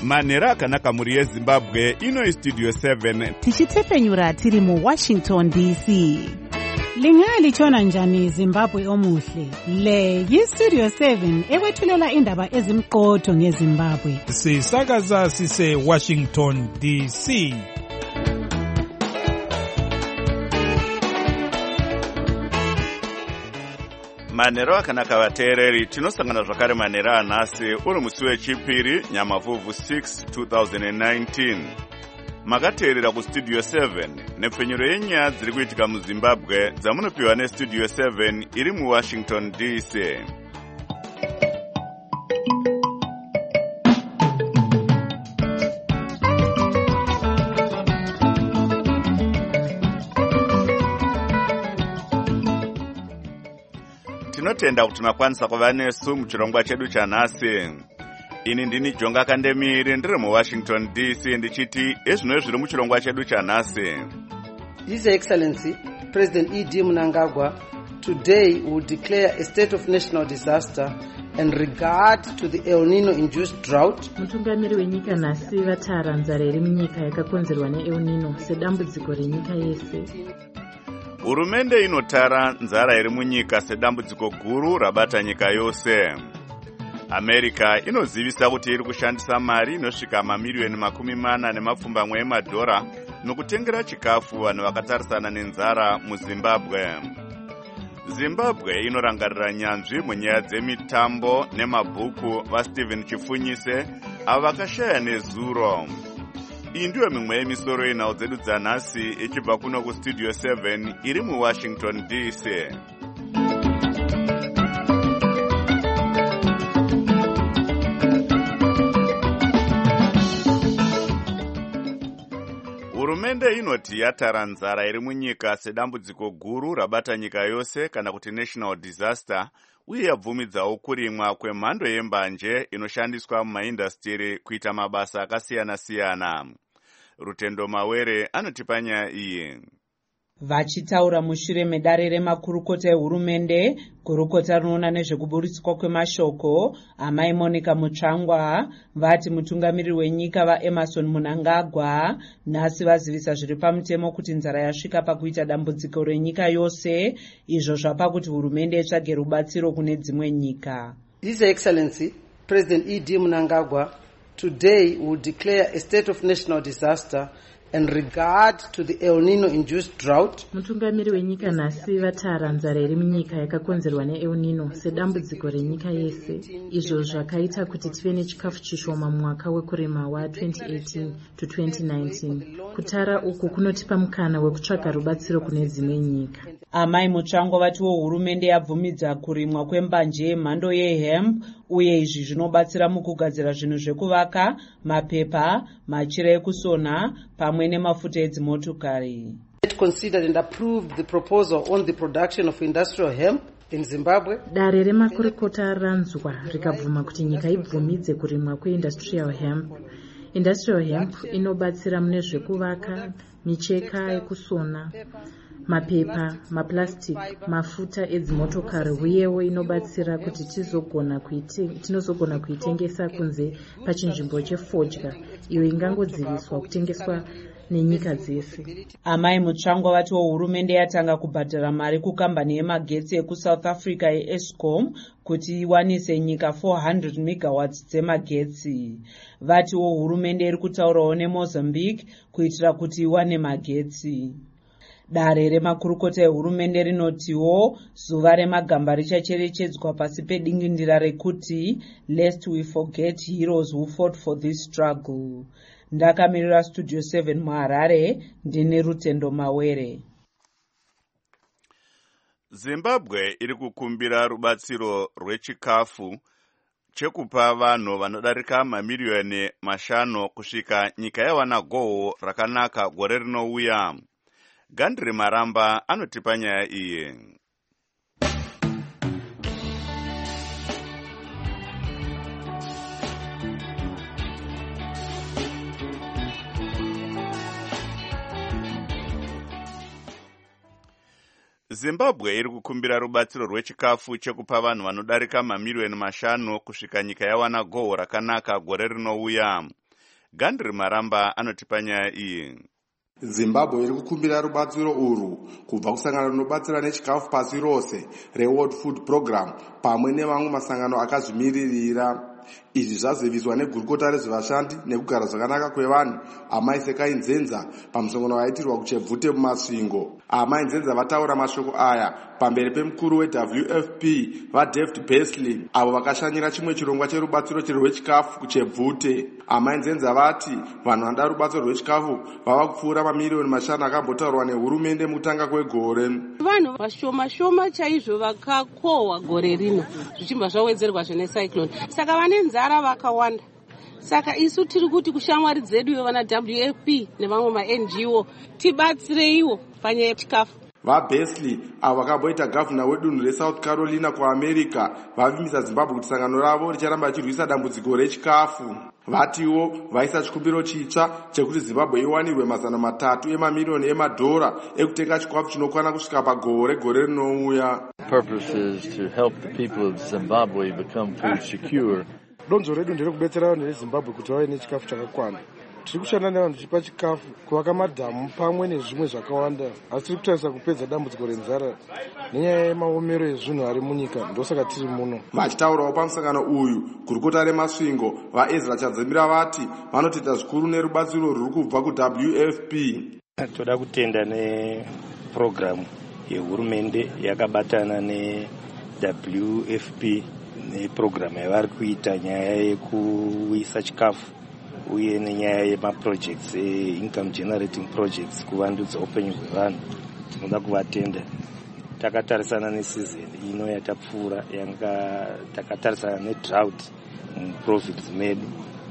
manhero akanaka mhuri yezimbabwe. Ino Studio 7 tichitepfenyura tiri mu Washington DC. Lingalitshona njani Zimbabwe omuhle? Le yi-Studio 7 ekwethulela indaba ezimqotho ngeZimbabwe. Sisakaza sise Washington DC. manhero akanaka vateereri. Tinosangana zvakare manhero anhasi uri musi wechipiri Nyamavhuvhu 6 2019. Makateerera kuStudio 7 nepfenyuro yenyaya dziri kuitika muZimbabwe dzamunopiwa neStudio 7 iri muWashington DC. Tinotenda kuti makwanisa kuva nesu muchirongwa chedu chanhasi. Ini ndini Jonga Kandemiri ndiri muWashington DC ndichiti ezvino zviri muchirongwa chedu chanhasi. His Excellency President E.D. Mnangagwa today will declare a state of national disaster in regard to the El Nino induced drought. Mutungamiri wenyika nhasi vatara nzara iri munyika yakakonzerwa neEl Nino sedambudziko renyika yese. Hurumende inotara nzara iri munyika sedambudziko guru rabata nyika yose. America inozivisa kuti iri kushandisa mari inosvika mamiliyoni 40 emadhora nokutengera chikafu vanhu vakatarisana nenzara muZimbabwe. Zimbabwe inorangarira nyanzvi munyaya dzemitambo nemabhuku vaSteven Chifunyise avo vakashaya nezuro. Iyi ndiyo mimwe yemisoro yenhau dzedu dzanhasi ichibva kuno kuStudio 7 iri muWashington DC. Hurumende inoti yatara nzara iri munyika sedambudziko guru rabata nyika yose kana kuti national disaster, uye yabvumidzawo kurimwa kwemhando yembanje inoshandiswa mumaindastiri kuita mabasa akasiyana-siyana. Rutendo Mawere anotipa nyaya iyi. Vachitaura mushure medare remakurukota ehurumende, gurukota rinoona nezvekuburitswa kwemashoko amai Monica Mutsvangwa vati mutungamiri wenyika vaEmmerson Mnangagwa nhasi vazivisa zviri pamutemo kuti nzara yasvika pakuita dambudziko renyika yose, izvo zvapa kuti hurumende itsvage rubatsiro kune dzimwe nyika. His Excellency President E.D. Mnangagwa today will declare a state of national disaster in regard to the El Nino induced drought. Mutungamiri wenyika nhasi vatara nzara iri munyika yakakonzerwa neEl Nino sedambudziko renyika yese, izvo zvakaita kuti tive nechikafu chishoma mumwaka wekurima wa2018 to 2019. Kutara uku kunotipa mukana wekutsvaga rubatsiro kune dzimwe nyika. Amai Mutsvangwa vatiwo hurumende yabvumidza kurimwa kwembanje yemhando yehemp, uye izvi zvinobatsira mukugadzira zvinhu zvekuvaka, mapepa, machira ekusona pamwe nemafuta edzimotokari. It considered and approved the proposal on the production of industrial hemp in Zimbabwe. Dare remakurukota ranzwa rikabvuma kuti nyika ibvumidze kurimwa kweindustrial hemp. Industrial hemp inobatsira mune zvekuvaka, micheka yekusona, mapepa, maplastic, mafuta edzimotokari, uyewo inobatsira kuti tinozogona kuitengesa kunze pachinzvimbo chefodya iyo ingangodziviswa kutengeswa nenyika dzese. Amai Mutsvangwa vatiwo hurumende yatanga kubhadhara mari kukambani yemagetsi ekuSouth Africa yeEskom kuti iwanise nyika 400 megawatts dzemagetsi. Vatiwo hurumende iri kutaurawo neMozambique kuitira kuti iwane magetsi. Dare remakurukota ehurumende rinotiwo zuva remagamba richacherechedzwa pasi pedingindira rekuti lest we forget heroes who fought for this struggle. Ndakamirira Studio 7 muHarare, ndine Rutendo Mawere. Zimbabwe iri kukumbira rubatsiro rwechikafu chekupa vanhu vanodarika mamiliyoni 5 kusvika nyika yawana goho rakanaka gore rinouya. Gandri Maramba anotipa nyaya iyi. Zimbabwe iri kukumbira rubatsiro rwechikafu chekupa vanhu vanodarika mamiliyoni 5 kusvika nyika yawana goho rakanaka gore rinouya. Gandri Maramba anotipa nyaya iyi. Zimbabwe iri kukumbira rubatsiro urwu kubva kusangano rinobatsira nechikafu pasi rose reWorld Food Program pamwe nevamwe masangano akazvimiririra. Izvi zvaziviswa negurukota rezvevashandi nekugara zvakanaka kwevanhu Amai Sekai Nzenza pamusangano waitirwa kuChebvute mumasvingo. Amai Nzenza vataura mashoko aya pamberi pemukuru weWFP vaDavid Beasley avo vakashanyira chimwe chirongwa cherubatsiro rwechikafu kuChebvute. Amai Nzenza vati vanhu vanoda rubatsiro rwechikafu vava kupfuura mamiliyoni 5 akambotaurwa nehurumende mukutanga kwegore. Vanhu vashoma shoma chaizvo vakakohwa gore rino zvichibva zvawedzerwa necyclone, saka vane nzara vakawanda. Saka isu tiri kuti kushamwari dzedu vana WFP nevamwe ma-NGO tibatsireiwo panyaya yechikafu. VaBeasley avo vakamboita gavhuna wedunhu reSouth Carolina kuAmerica vavimbisa Zimbabwe kuti sangano ravo richaramba richirwisa dambudziko rechikafu. Vatiwo vaisa chikumbiro chitsva chekuti Zimbabwe iwanirwe $300 emamiliyoni emadhora ekutenga chikafu chinokwana kusvika pagore rinouya. Purpose is to help the people of Zimbabwe become food secure. Donzo redu nderekubetsera vanhu veZimbabwe kuti vave nechikafu chakakwana. Tiri kushanda nevanhu tichipa chikafu, kuvaka madhamu pamwe nezvimwe zvakawanda, asi tiri kutarisa kupedza dambudziko renzara nenyaya yemaomero ezvinhu ari munyika, ndosaka tiri muno. Vachitaurawo pamusangano uyu, gurukota remasvingo vaEzra Chadzimira vati vanotenda zvikuru nerubatsiro rwuri kubva kuWFP. Toda kutenda nepurogiramu yehurumende yakabatana neWFP nepurogiramu yavari kuita nyaya yekuisa chikafu uye nenyaya yemaprojects income generating projects kuvandudza upenyu hwevanhu. Tinoda kuvatenda. Takatarisana nesizini ino yatapfuura yanga takatarisana nedrought muprofits medu,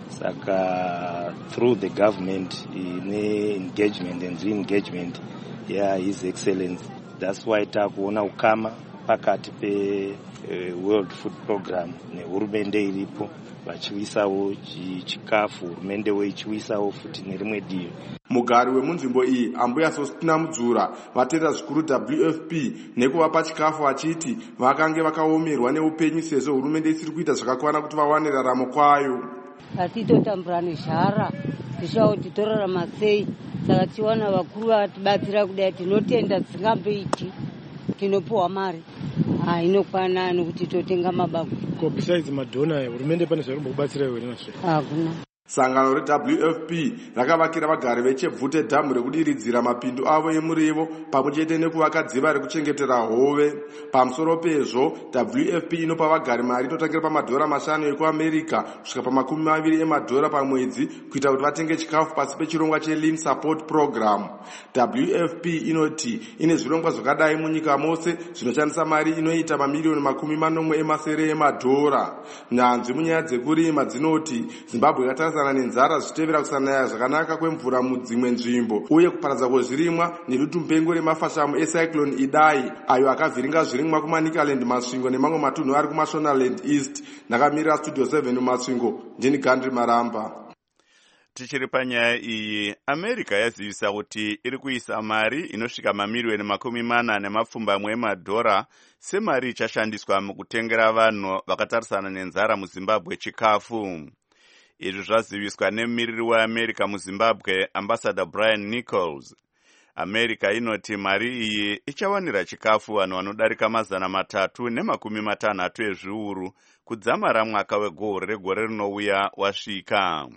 saka through the government engagement and re-engagement His Excellency, that's why takuona ukama pakati World Food Program nehurumende iripo vachiwisawo chikafu, hurumende ichiwisawo futi nerimwe divi. Mugari wemunzvimbo iyi Ambuya Sostina Mudzura vatenda zvikuru WFP nekuvapa chikafu vachiti vakange vakaomerwa neupenyu sezvo hurumende isiri kuita zvakakwana kuti vawane raramo kwayo. Atitotambura nezhara tichaoti torarama sei, saka tiwana vakuru vatibatsira kudai tinotenda dzisingamboiti, tinopuwa mari inokwana nokuti totenga mabagu. Besides madhona hurumende pane zvarombo kubatsira iwe nazvo? Hakuna. Sangano reWFP rakavakira vagari veChebvute dhamu rekudiridzira mapindu avo emurivo pamwe chete nekuvaka dziva rekuchengetera hove. Pamusoro pezvo, WFP inopa vagari mari inotangira $5 ekuAmerica kusvika $20 emadhora pamwedzi kuita kuti vatenge chikafu pasi pechirongwa cheLean Support Program. WFP inoti ine zvirongwa zvakadai munyika mose zvinoshandisa mari inoita mamiliyoni 40 emasere emadhora. Nyanzvi munyaya dzekurima dzinoti Zimbabwe yakatarisa nenzara zvichitevera kusanaya zvakanaka kwemvura mudzimwe nzvimbo uye kuparadza kwezvirimwa nedutu-mupengo remafashamu eCyclone Idai ayo akavhiringa zvirimwa kuManicaland Masvingo nemamwe matunhu ari kuMashonaland East. Ndakamirira Studio 7 muMasvingo, ndini Gandri Maramba. Tichiri panyaya iyi, America yazivisa kuti iri kuisa mari inosvika mamiliyoni 40 emadhora semari ichashandiswa mukutengera vanhu vakatarisana nenzara muZimbabwe chikafu. Izvi zvaziviswa nemumiriri weAmerica muZimbabwe, Ambassador Brian Nichols. America inoti mari iyi ichawanira chikafu vanhu vanodarika 360 ezviuru kudzamara mwaka wegore rinouya wasvika.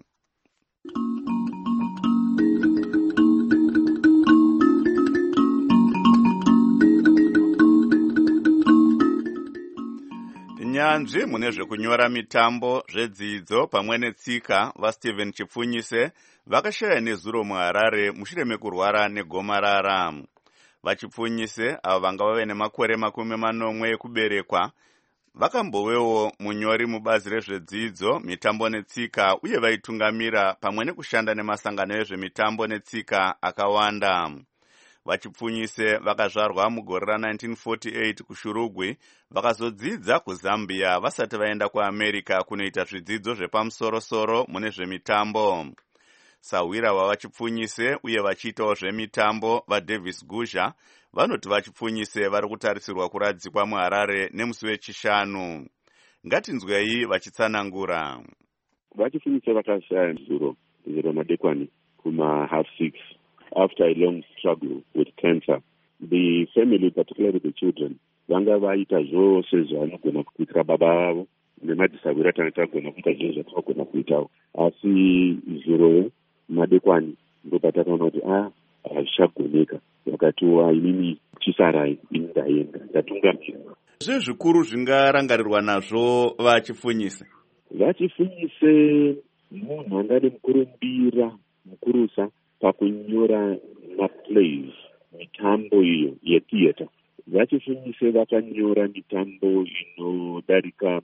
Nyanzvi mune zvekunyora mitambo, zvedzidzo pamwe netsika vaSteven Chipfunyise vakashaya nezuro muHarare mushure mekurwara negomarara. VaChipfunyise avo vanga vave nemakore 40 ekuberekwa vakambovewo munyori mubazi rezvedzidzo, mitambo netsika uye vaitungamira pamwe nekushanda nemasangano ezvemitambo netsika akawanda. VaChipfunyise vakazvarwa mugore ra1948 kuShurugwi, vakazodzidza kuZambia vasati vaenda kuAmerica kunoita zvidzidzo zvepamusoro-soro mune zvemitambo. Sawira wavaChipfunyise uye vachiitawo zvemitambo vaDavis Gusha vanoti vaChipfunyise vari kutarisirwa kuradzikwa muHarare nemusi weChishanu. Ngatinzwei vachitsanangura. VaChipfunyise vakashaya zuro 0 madekwana kuma 6:30 after a long struggle with cancer. The family, particularly the children, vanga vaita zvose zvavanogona kuitira baba vavo nemadhisabiro atangagona kuita zvose zvatinogona kuitawo, asi 0 madekwana ndo patakaona kuti hazvichagoneka. Vakatiwa inini chisarai, ini ndaenda ndatungamira. Zvikuru zvingarangarirwa nazvo vachifunyise munhu angade mukurumbira mukurusa pakunyora maplays, mitambo iyo yetheatre. Vachifunyise vakanyora mitambo inodarika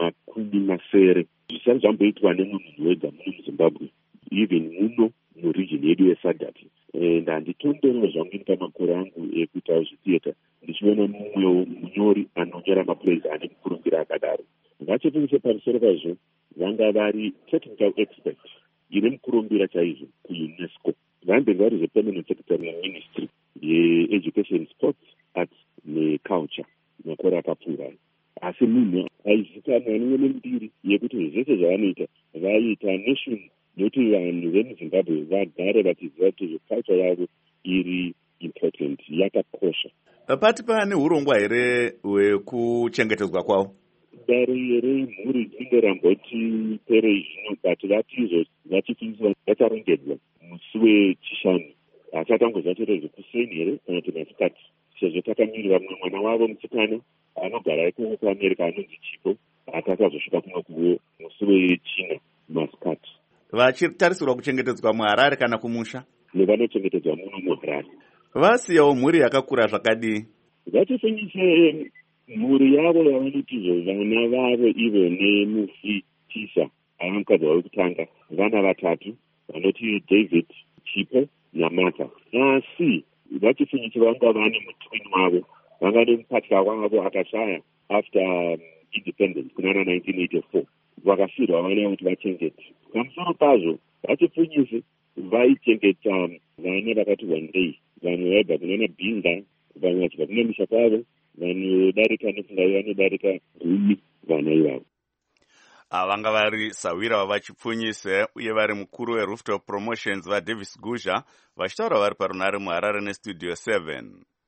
20 zvisati zvamboitwa nemunhu wega muno muZimbabwe, even muno muregion yedu yeSADC. And handitondero zvangu pamakore angu ekuita zvetheatre ndichiona mumwe munyori anonyora maplays ane mukurumbira akadaro. Vachifunyise pamusoro pazvo vanga vari technical expert ine mukurumbira chaizvo kuUNESCO. Vambe vari zvepermanent secretary muministry yeeducation, sports, arts neculture makore akapfuura. Asi munhu aizikanwa nemwe mbiri yekuti zvese zvavanoita vaita nation, nokuti vanhu vemuZimbabwe vagare vachiziva kuti culture yavo iri important, yakakosha. Pati pane urongwa here hwekuchengetedzwa kwavo? Dare remhuri dzinongoramboti pere zvino, but vatizvo vachifiniswa vacharongedzwa musi wechishanu. Asi atangozva chete zvekuseni here kana kuti masikati, sezvo takamirira mumwe mwana wavo musikana anogara ikoko kuAmerica anonzi Chipo, akasazosvika kuno kuvo musi wechina masikati. Vachitarisirwa kuchengetedzwa muHarare kana kumusha? Nevanochengetedzwa muno muHarare. Vasiyawo mhuri yakakura zvakadii? Vachifinyise mhuri yavo yavanotizvo vana vavo ivo nemufi Tisa ava mukadzi wavo kutanga, vana 3 vanoti David, Chipo naMartha. Asi vachifinyise vanga vane mutwin wavo, vanga nemupatya wavo akashaya after independence kunana 1984, vakafirwa vana kuti vachengete. Pamusoro pazvo vachifinyise vaichengeta vana vakati one day, vanhu vaibva kunana Bhinga, vamwe vachibva kuna misha kwavo, vanodarika nefungai vanodarika 10 vana ivavo. Vanga vari Sawira wavachipfunyise uye vari mukuru weRooftop Promotions vaDavis Guzha vachitaura vari parunare muHarare neStudio 7.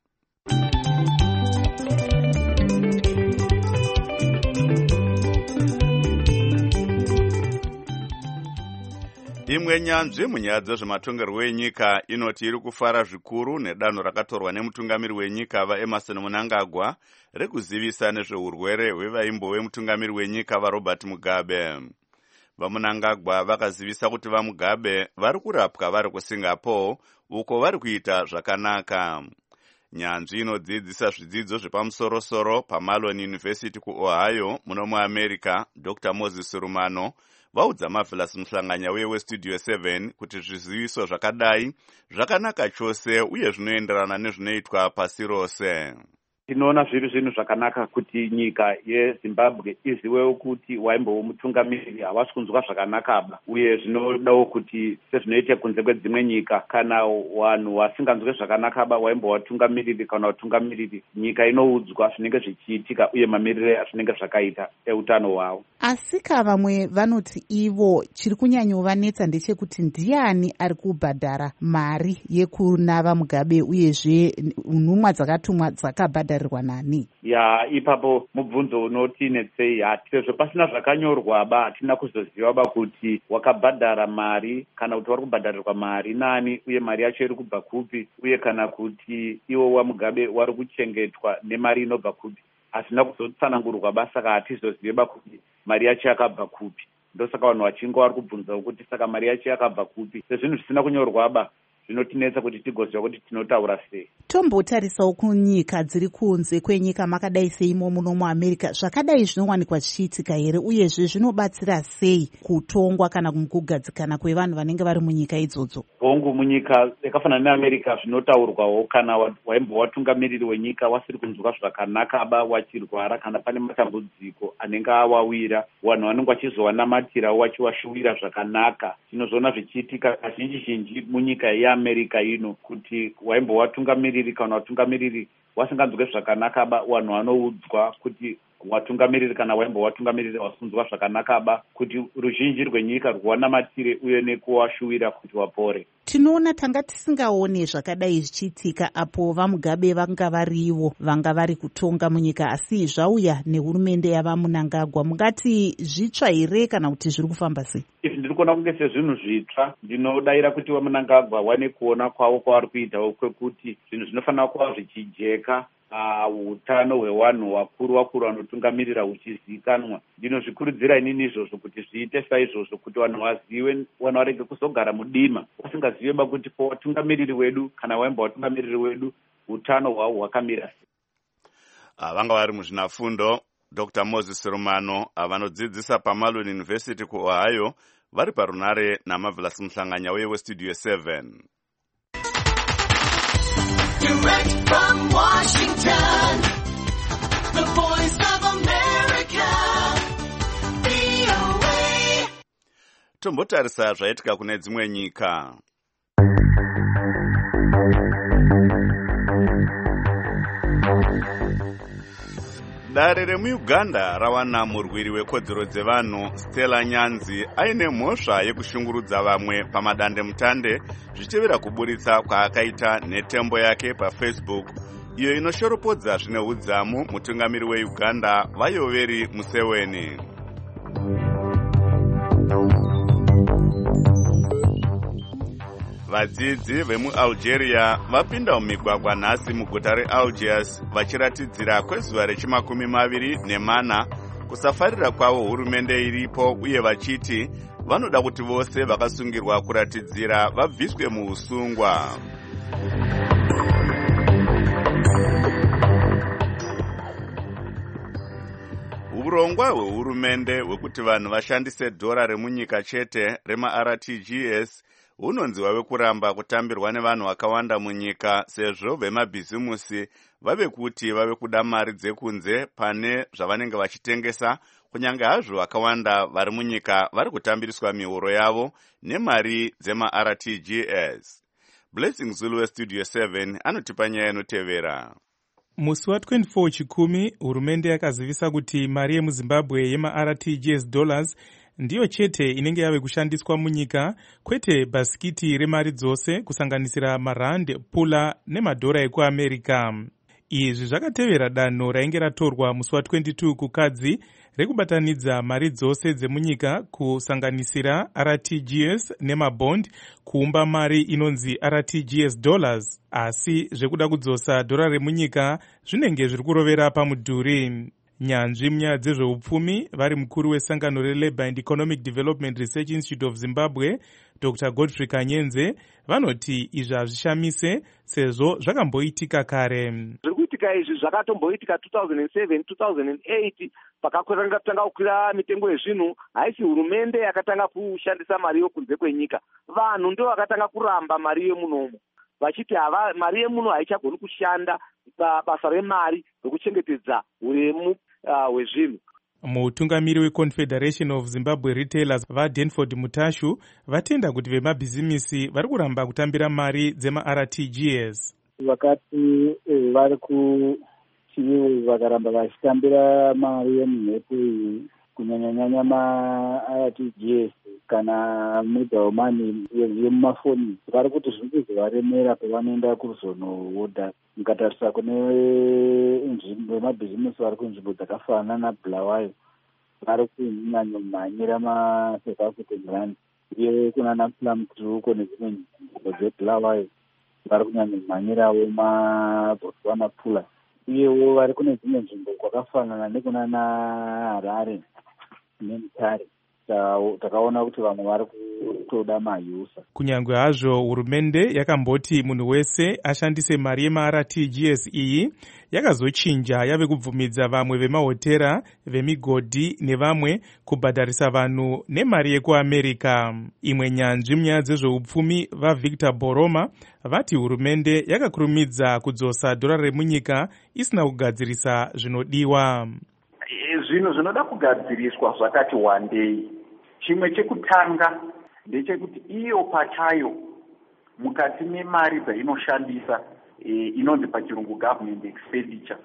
Imwe nyanzvi munyaya dzezvematongerwo enyika inoti iri kufara zvikuru nedanho rakatorwa nemutungamiri wenyika vaEmerson Mnangagwa rekuzivisa nezveurwere hwevaimbo wemutungamiri wenyika vaRobert Mugabe. VaMnangagwa vakazivisa kuti vaMugabe vari kurapwa vari kuSingapore uko vari kuita zvakanaka. Nyanzvi inodzidzisa zvidzidzo zvepamusoro-soro paMalon University kuOhio muno muAmerica, Dr. Moses Rumano vaudza Marvelous Muhlanganya weStudio 7 kuti zviziviso zvakadai zvakanaka chose uye zvinoenderana nezvinoitwa pasi rose. Tinoona zviri zvinhu zvakanaka kuti nyika yeZimbabwe iziwewo kuti waimbowo mutungamiriri havasi kunzwa zvakanakaba, uye zvinodawo kuti sezvinoita kunze kwedzimwe nyika kana vanhu vasinganzwe zvakanakaba waimbowa tungamiriri kana vatungamiriri, nyika inoudzwa zvinenge zvichiitika uye mamirire azvinenge zvakaita eutano hwavo. Asika vamwe vanoti ivo chiri kunyanyovanetsa ndechekuti ndiani ari kubhadhara mari yekunava Mugabe uyezve nhumwa dzakatumwa dzakabhadharirwa nani? Ipapo mubvunzo unotinetsei, sezvo pasina zvakanyorwa hatina kuzoziva kuti wakabhadhara mari kana kuti vari kubhadharirwa mari nani uye mari yacho iri kubva kupi, uye kana kuti iwo waMugabe wari kuchengetwa nemari inobva kupi. Hazvina kuzotsanangurwa saka hatizoziva kuti mari yacho yakabva kupi. Ndosaka vanhu vachinge vari kubvunza kuti saka mari yacho yakabva kupi. Sezvinhu zvisina kunyorwa zvinotinetsa kuti tigoziva kuti tinotaura sei. Tombotarisawo kunyika dziri kunze kwenyika makadai seimo muno muAmerica, zvakadai zvinowanikwa zvichiitika here uyezve zvinobatsira sei kutongwa kana kugadzikana kwevanhu vanenge vari munyika idzodzo? Hongu, munyika yakafanana neAmerica zvinotaurwawo kana waimbo watungamiriri wenyika wasiri kunzwa zvakanakaba, wachirwara kana pane matambudziko anenge awawira, vanhu vanenge vachizowanamatira wachiwashuwira zvakanaka. Tinozviona zvichiitika kazhinji munyika yeAmerica ino kuti waimbo watungamiriri kana watungamiriri wasinganzwe zvakanakaba, vanhu vanoudzwa kuti watungamiriri kana waimba watungamiriri wasunzwa zvakanakaba kuti ruzhinji rwenyika rwanamatire uye nekuwashuwira kuti wapore. Tinoona tanga tisingaone zvakadai zvichiitika apo vaMugabe vanga varivo vanga vari kutonga munyika, asi zvauya nehurumende yavaMnangagwa. Mungati zvitsva here kana kuti zviri kufamba sei? Izvi ndiri kuona kunge sezvinhu zvitsva. Ndinodayira kuti vaMnangagwa wane kuona kwavo kwavari kuitawo kwekuti zvinhu zvinofanira kuva zvichijeka, utano hwevanhu vakuru vanotungamirira huchizivikanwa. Ndinozvikurudzira inini izvozvo kuti zviite saizvozvo kuti vanhu vazive, vanhu varege kuzogara mudima vasingazive kuti watungamiriri wedu kana waimba watungamiriri wedu utano hwavo hwakamira sei. Vanga vari muzvinafundo Dr. Moses Romano vanodzidzisa paMalone University kuOhio vari parunare naMarvelous Muhlanganya weStudio 7. Direct from Washington, the voice of America, VOA. Tombotarisa zvaitika kune dzimwe nyika. Dare remuUganda rawana murwiri wekodzero dzevanhu Stella Nyanzi aine mhosva yekushungurudza vamwe pamadande mutande zvichitevera kuburitsa kwaakaita netembo yake paFacebook iyo inoshoropodza zvine udzamu mutungamiri weUganda Vayoweri Museveni. Vadzidzi vemuAlgeria vapinda mumigwagwa nhasi muguta reAlgiers vachiratidzira kwezuva rechi24 kusafarira kwavo hurumende iripo uye vachiti vanoda kuti vose vakasungirwa kuratidzira vabviswe muusungwa. Urongwa hwehurumende hwekuti vanhu vashandise dhora remunyika chete remaRTGS hunonzi wave kuramba kutambirwa nevanhu vakawanda munyika sezvo vemabhizimusi vave kuti vave kuda mari dzekunze pane zvavanenge vachitengesa, kunyange hazvo vakawanda vari munyika vari kutambiriswa mihoro yavo nemari dzemaRTGS. Blessing Zulu weStudio 7 anotipa nyaya inotevera. Musi wa24 chikumi hurumende yakazivisa kuti mari yemuZimbabwe yemaRTGS dollars ndiyo chete inenge yave kushandiswa munyika, kwete bhasikiti remari dzose kusanganisira marand, pula nemadhora ekuAmerica. Izvi zvakatevera danho rainge ratorwa musi wa22 kukadzi rekubatanidza mari dzose dzemunyika kusanganisira RTGS nemabond kuumba mari inonzi RTGS dollars, asi zvekuda kudzosa dhora remunyika zvinenge zviri kurovera pamudhuri. Nyanzvi munyaya dzezveupfumi vari mukuru wesangano reLabour and Economic Development Research Institute of Zimbabwe Dr. Godfrey Kanyenze vanoti izvi hazvishamise sezvo zvakamboitika kare. Zviri kuitika izvi zvakatomboitika 2007 2008 pakatanga kukwira mitengo yezvinhu. Haisi hurumende yakatanga kushandisa mari yokunze kwenyika, vanhu ndio vakatanga kuramba mari yemunomo vachiti mari yemuno haichagoni kushanda basa remari rekuchengetedza uremu hwezvinhu. Mutungamiri weConfederation of Zimbabwe Retailers vaDenford Mutashu vatenda kuti vemabhizimisi vari kuramba kutambira mari dzemaRTGS. Vakati vari kuchivi vakaramba vachitambira mari yemumhepo iyi kunyanyanyanya maRTGS kana mobile money yemumafoni, vari kuti zviri kuzovaremera pavanoenda kuzonohodha. Mukatarisa kune nzvimbo yemabhizimisi vari kunzvimbo dzakafanana naBulawayo vari kunyanyomhanyira maSouth African rand, uye kunana Plumtuko nedzimwe nzvimbo dzeBulawayo vari kunyanyomhanyirawo maBotswana pula, uyewo vari kune dzimwe nzvimbo kwakafanana nekunana Harare neMutare. Takaona kuti vamwe vari kutoda mayusa. Kunyange hazvo hurumende yakamboti munhu wese ashandise mari yemaRTGS iyi, yakazochinja yave kubvumidza vamwe vemahotera, vemigodhi nevamwe kubhadharisa vanhu nemari yekuAmerica. Imwe nyanzvi munyaya dzezveupfumi vaVictor Boroma vati hurumende yakakurumidza kudzosa dhora remunyika isina kugadzirisa zvinodiwa. Zvinhu zvinoda kugadziriswa zvakati wandei. Chimwe chekutanga ndechekuti iyo pachayo mukati memari dzainoshandisa inonzi pachirungu government expenditure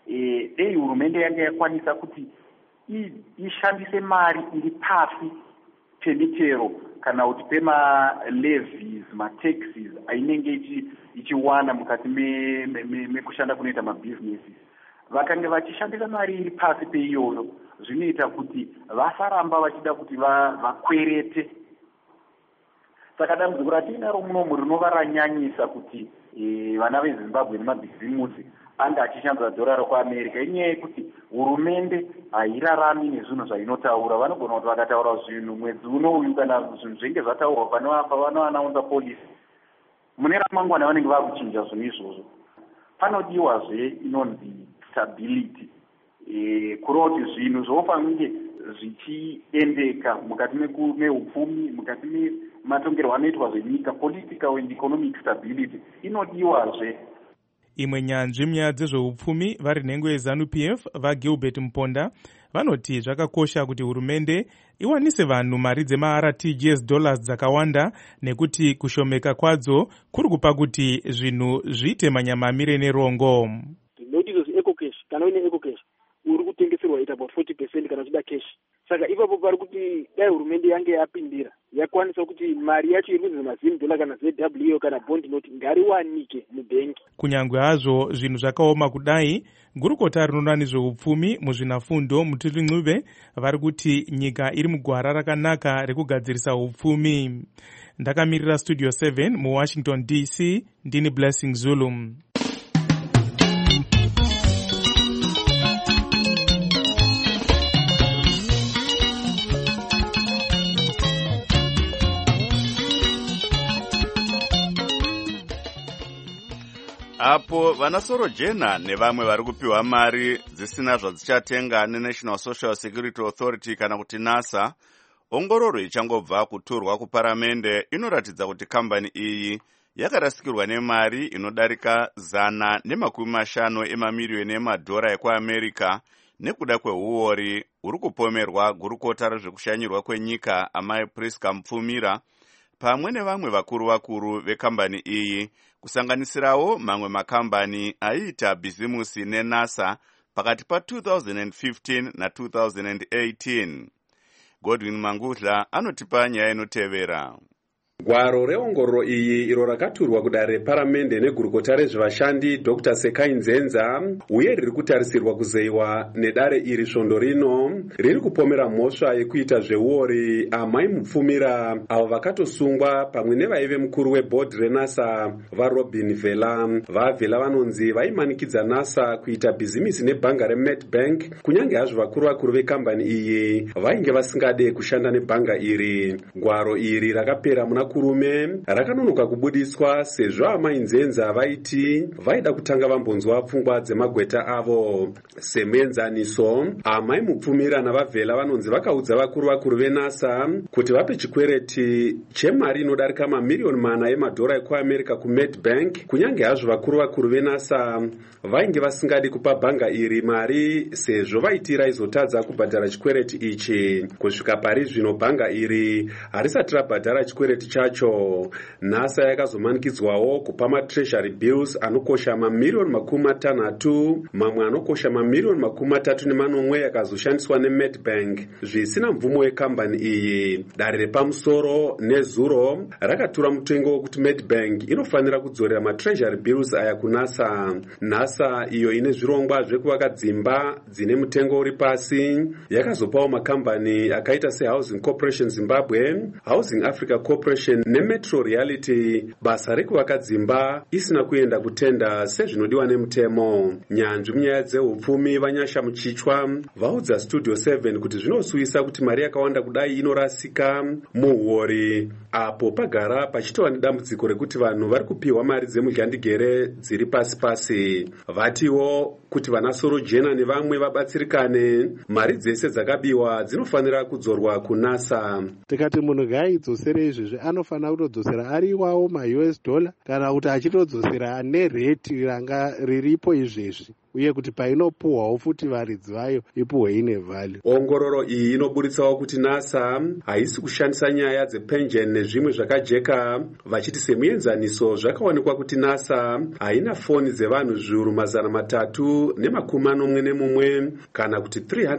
dei hurumende yanga yakwanisa kuti ishandise mari iri pasi pemitero kana kuti pema-levies mataxes ainenge ichiwana mukati mekushanda kunoita mabhizinesis. Vakanga vachishandisa mari iri pasi peiyoyo zvinoita kuti vasaramba vachida kuti vakwerete. Saka dambudziko ratinaro munomu rinova ranyanyisa kuti vana vezimbabwe nemabhizimusi anga achishandisa dhorari kuamerica inyaya yekuti hurumende hairarami nezvinhu zvainotaura. Vanogona kuti vakataura zvinhu mwedzi unouyu kana zvinhu zvinenge zvataurwa pavanoanaunza polisi mune ramangwana vanenge vakuchinja zvinhu izvozvo. Panodiwazve inonzi stability, kureva kuti zvinhu zvofanike zvichiendeka mukati meupfumi, mukati mematongerwo anoitwa zvenyika, political and economic stability inodiwazve. Imwe nyanzvi munyaya dzezveupfumi vari nhengo yeZANU-PF vaGilbert Mponda vanoti zvakakosha kuti hurumende iwanise vanhu mari dzema-RTGS dollars dzakawanda nekuti kushomeka kwadzo kuri kupa kuti zvinhu zviite manyamamire nerongo. Noti izvo ecocash kana uine ecocash uri kutengeserwa ita about 40% kana uchida cash. Saka ipapo pari kuti dai hurumende yange yapindira yakwanisa kuti mari yacho iri kunzi $10 kana ZWO kana bond note ngariwanike mubhengi. Kunyangwe hazvo zvinhu zvakaoma kudai, gurukota rinoona nezveupfumi muzvinafundo Mutuli Ncube vari kuti nyika iri mugwara rakanaka rekugadzirisa upfumi. Ndakamirira Studio 7 muWashington DC, ndini Blessing Zulu. Apo vanasoro jena nevamwe vari kupiwa mari dzisina zvadzichatenga neNational Social Security Authority kana kuti NASA, ongororo ichangobva kuturwa kuparamende inoratidza kuti kambani iyi yakarasikirwa nemari inodarika $150 emamiliyoni emadhora ekuAmerica nekuda kweuori uri kupomerwa gurukota rezvekushanyirwa kwenyika amai Priska Mupfumira pamwe nevamwe vakuru vekambani iyi, kusanganisirawo mamwe makambani aiita bhizimusi neNASA pakati pa2015 na2018. Godwin Mangudla anotipa nyaya inotevera. Gwaro reongororo iyi iro rakaturwa kudare reparamende negurukota rezvevashandi Dr. Sekai Nzenza uye riri kutarisirwa kuzeyiwa nedare iri svondo rino riri kupomera mhosva yekuita zveuori amai Mupfumira avo vakatosungwa pamwe nevaive mukuru webhodhi reNASA vaRobin Vela. VaVela vanonzi vaimanikidza NASA kuita bhizimisi nebhanga reMedbank kunyange hazvo vakuru vekambani iyi vainge vasingade kushanda nebhanga iri. Gwaro iri rakapera muna kurume rakanonoka kubudiswa sezvo amai Nzenza vaiti vaida kutanga vambonzwa pfungwa dzemagweta avo. Semuenzaniso, amai Mupfumira navaVela vanonzi vakaudza vakuru veNASA kuti vape chikwereti chemari inodarika mamiliyoni 4 emadhora ekuAmerica kuMedbank kunyange hazvo vakuru veNASA vainge vasingadi kupa bhanga iri mari sezvo vaitira izotadza kubhadhara chikwereti ichi. Kusvika pari zvino bhanga iri harisati rabhadhara chikwereti chacho. NASA yakazomanikidzwawo kupa matreasury bills anokosha mamiliyoni 60, mamwe anokosha mamiliyoni 34 akazoshandiswa neMedbank zvisina mvumo yekambani iyi. Dare repamusoro nezuro rakatura mutengo wekuti Medbank inofanira kudzorera matreasury bills aya kuNASA. NASA iyo ine zvirongwa zvekuvaka dzimba dzine mutengo uri pasi yakazopawo makambani akaita seHousing Corporation Zimbabwe, Housing Africa Corporation neMetro Reality basa rekuvaka dzimba isina kuenda kutenda sezvinodiwa nemutemo. Nyanzvi munyaya dzeupfumi vanyasha muchichwa vaudza Studio 7 kuti zvinosuyisa kuti mari yakawanda kudai inorasika muhuori apo pagara pachitova nedambudziko rekuti vanhu vari kupiwa mari dzemudyandigere dziri pasi. Vatiwo kuti vanasoro jena nevamwe vabatsirikane, mari dzese dzakabiwa dzinofanira kudzorwa kuNASA. Tikati munhu gaidzoserei izvezvi anofanira kutodzosera ari iwawo $US kana kuti achitodzosera nereti ranga riripo izvezvi. uye kuti painopuhwawo futi varidzi vayo ipuhwe ine value. Ongororo iyi inoburitsawo kuti NASA haisi kushandisa nyaya dzepension nezvimwe zvakajeka, vachiti semuenzaniso zvakaonekwa kuti NASA haina foni dzevanhu zviuru 341 kana kuti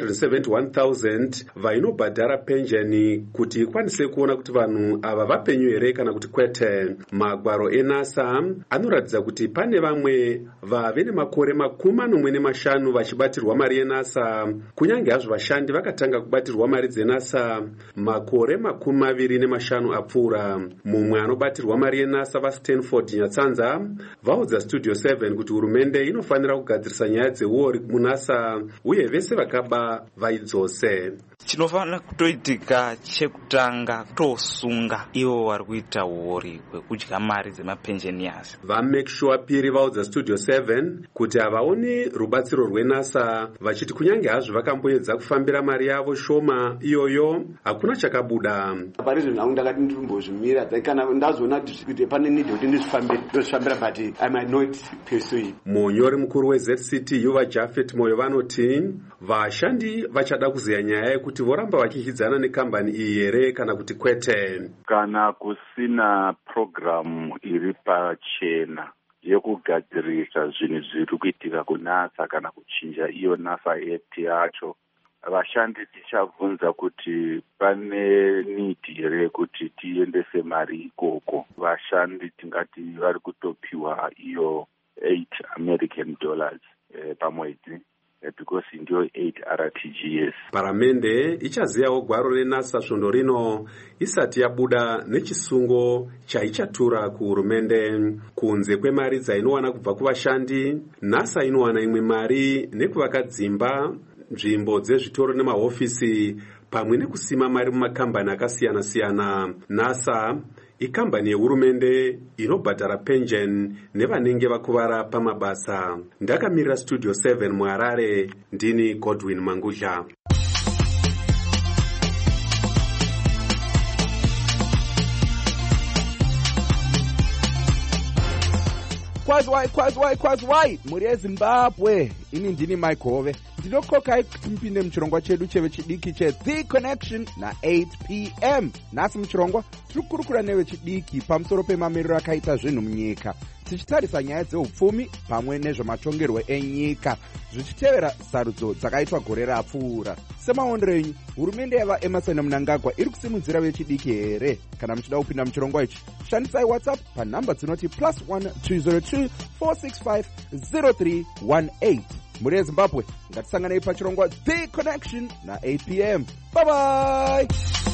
371,000 vainobhadhara pension kuti ikwanise kuona kuti vanhu ava vapenyu here kana kuti kwete. Magwaro eNASA anoratidza kuti pane vamwe vave nemakore 45 vachibatirwa mari yeNASA, kunyange hazvo vashandi vakatanga kubatirwa mari dzeNASA makore 25 apfuura. Mumwe anobatirwa mari yeNASA vaStanford Nyatsanza vaudza Studio 7 kuti hurumende inofanira kugadzirisa nyaya dzeuori muNASA uye vese vakaba vaidzose. Chinofanira kutoitika chekutanga kutosunga ivo vari kuita uori kwekudya mari dzemapensioners. VaMake Sure Piri vaudza Studio 7 kuti havaoni rubatsiro rweNASA, vachiti kunyange hazvo vakamboedza kufambira mari yavo shoma iyoyo hakuna chakabuda. Pari zvinhu ndakati ndirimbozvimira kana ndazoona kuti pane need kuti ndizvifambira but I might not pursue it. Munyori mukuru weZCT Yuva Jafet Moyo vanoti vashandi vachada kuziya nyaya yekuti voramba vachihidzana nekambani iyi here kana kuti kwete. Kana kusina programu iri pachena yekugadzirisa zvinhu zviri kuitika kuNASA kana kuchinja iyo NASA Act yacho, vashandi tichabvunza kuti pane need here kuti tiendese mari ikoko. Vashandi tingati vari kutopiwa iyo $8 pamwedzi because ndio 8 RTGS. Paramende ichaziyawo gwaro reNASA svondo rino isati yabuda nechisungo chaichatura kuhurumende. Kunze kwemari dzainowana kubva kuvashandi, NASA inowana imwe mari nekuvaka dzimba, nzvimbo dzezvitoro nemahofisi pamwe nekusima mari mumakambani akasiyana-siyana. NASA ikambani yehurumende inobhadhara pension nevanenge vakuvara pamabasa. Ndakamirira Studio 7 muHarare, ndini Godwin Mangudla. Kwazwai muri eZimbabwe. Ini ndini Mike Hove. Ndinokokai kuti mpinde muchirongwa chedu chevechidiki cheThe Connection na8 p.m. Nhasi muchirongwa tiri kukurukura nevechidiki pamusoro pemamiriro akaita zvinhu munyika, tichitarisa nyaya dzeupfumi pamwe nezvematongerwo enyika zvichitevera sarudzo dzakaitwa gore rapfuura. Semaondero enyu, hurumende yavaEmerson Mnangagwa iri kusimudzira vechidiki here? Kana muchida kupinda muchirongwa ichi, shandisai WhatsApp panhamba dzinoti +1 202 465 0318. Muri eZimbabwe, ngatisanganei pachirongwa The Connection na8 p.m. Bye bye.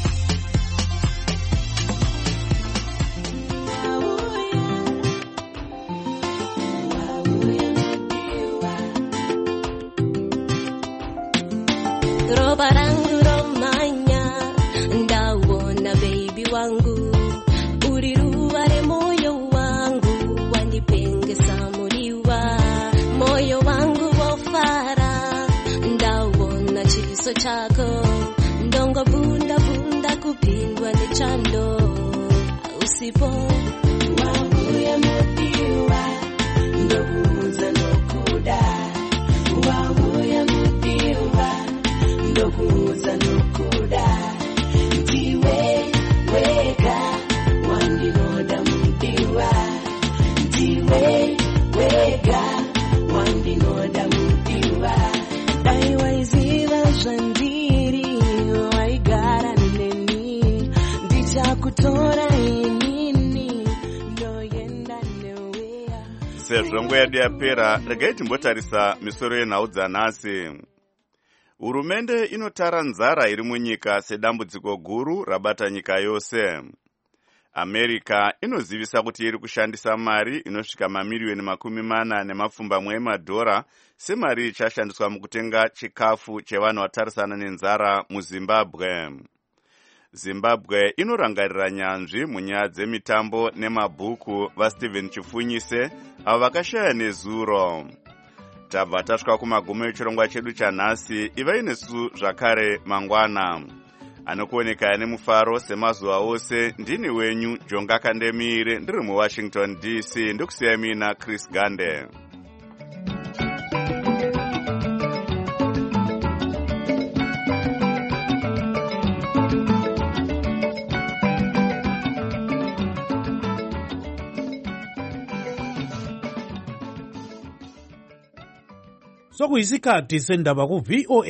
Roba rangu romanya, ndawona baby wangu, uri ruva remoyo wangu, wanipengesa muriwa, moyo wangu wofara, ndawona chiso chako, ndongo bunda bunda kupindwa nechando, usipo wabuya mudiwa, ndokuza nokuda, wabuya mudiwa, ndokuza nokuda, ndiwe wega wandinoda mudiwa, ndiwe wega wandinoda mudiwa. Dai waiziva zvandiri waigara neni, ndichakutora inini ndoenda newe. Sezvo nguva yedu yapera, regai timbotarisa misoro yenhau dzanhasi. Hurumende inotara nzara iri munyika sedambudziko guru rabata nyika yose. America inozivisa kuti iri kushandisa mari inosvika mamiliyoni 40 emadhora semari ichashandiswa mukutenga chikafu chevanhu vatarisana nenzara muZimbabwe. Zimbabwe inorangarira nyanzvi munyaya dzemitambo nemabhuku vaSteven Chifunyise avo vakashaya nezuro. Tabva tasvika kumagumo echirongwa chedu chanhasi. Ivai nesu zvakare mangwana. Anokuoneka nemufaro semazuva ose. Ndini wenyu Jonga Kandemire, ndiri muWashington DC. Ndokusiyai mina Chris Gande. sokuyisikhathi sendaba ku VOA